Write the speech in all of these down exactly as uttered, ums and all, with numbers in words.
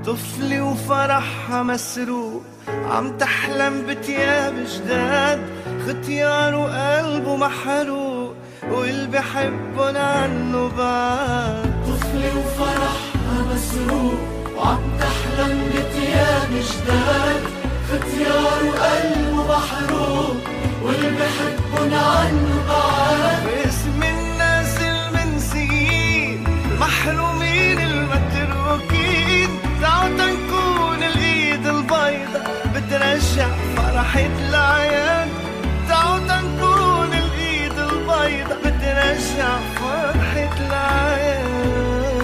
طفلة وفرحها مسروق، عم تحلم بتياب جداد، ختيار وقلبه محروق، واللي بحبن عنه بعد. طفلة وفرحها مسروق، وعم تحلم بتياب جداد، ختيار وقلبه محروق، واللي بحبن عنه بعد. باسم الناس المنسيين، المحرومين المتروكين، تعوا تنكون الايد البيضة بترجع فرحة العيان. تعوا تنكون الايد البيضة بترجع فرحة العيان.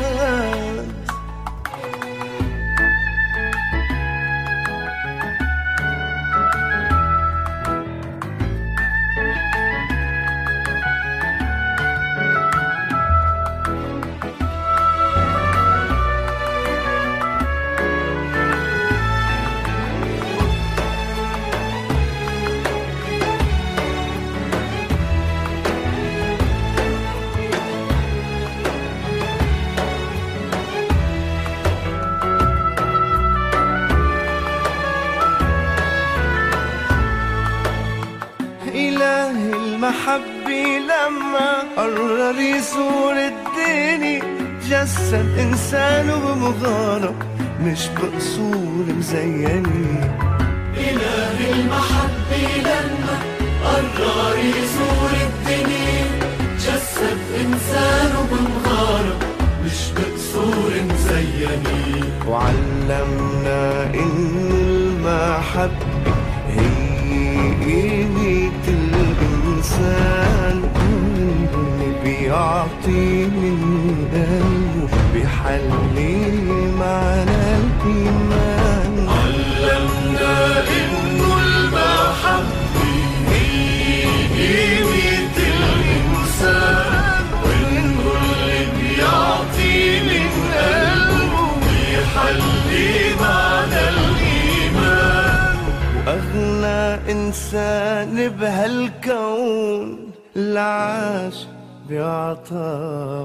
إله المحبة لما قرر يزور الدنيا، جسد إنسانه بمغارة مش بقصور مزينة. إله المحبة لما قرر يزور الدنيا، جسد إنسانه بمغارة مش بقصور مزينة. وعلمنا إن المحبة هي قيمة الإنسان، اللي بيعطي من قلبه بيحلي معنى الإيمان. علمنا إنه المحبة هي قيمة الإنسان، وإنه اللي بيعطي من قلبه بيحلي معنى الإيمان. وأغنى إنسان بهالكون العاش بعطاء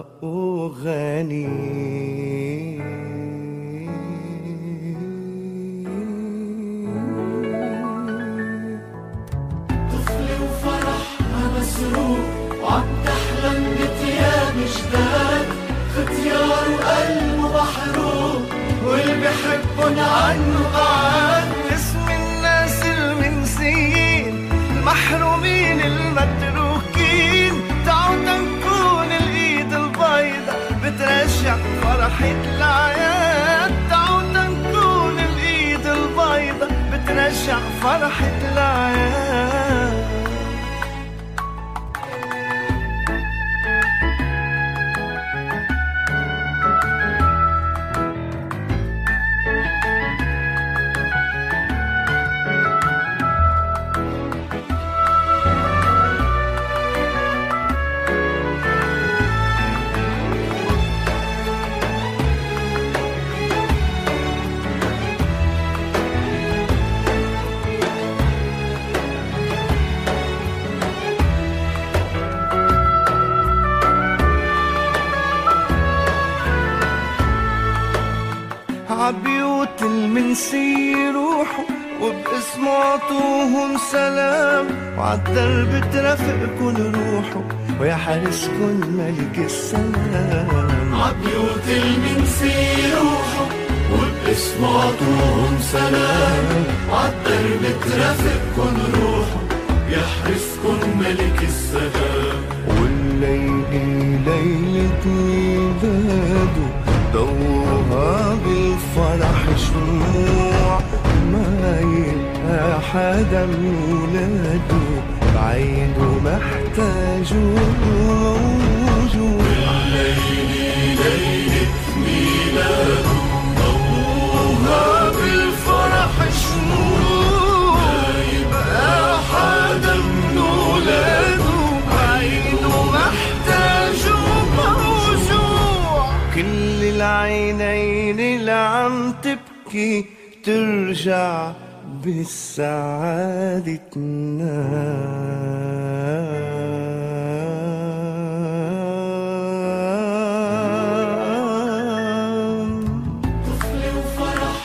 غني. طفلة وفرحها مسروق، وعم تحلم بتياب جداد، ختيار وقلبه محروق، واللي بحبن عنه بعد. اسم الناس المنسيين، المحرومين المتروكين، تعوا تنكون الايد البيضة بترجع فرحة العياد. تعوا تنكون الايد البيضة بترجع فرحة العياد. عبيوت المنسي روحوا، وباسمه عطوهم سلام، وعالدرب ترافقكن روحوا، ويا حارسكن ملك السلام. عبيوت المنسي روحوا، وباسمه عطوهم سلام، وعالدرب ترافقكن روحوا، يحرسكن ملك السلام. والليلة ليلة ميلاده، ضوها بالفرح شموع، ما يبقى حدا من ولاده بعيد ومحتاج وموجود. الليلة ليلة ميلاده، ضوها بالفرح شموع، ما يبقى حدا من ولاده بعيد ومحتاج وموجوع. كل العينين اللي عم تبكي ترجع بالسعادة تنام. طفلة وفرح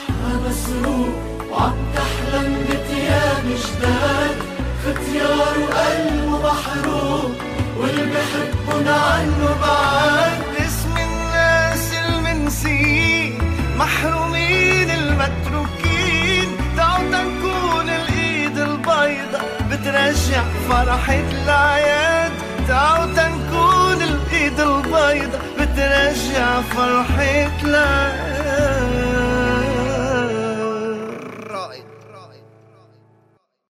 محروم واللي بحبن عنه بعد. اسم الناس المنسيين محرومين المتروكين، تعالوا تنكون الايد البيضة بترجع فرحة العياد. تعالوا تنكون الايد البيضة بترجع فرحة العياد.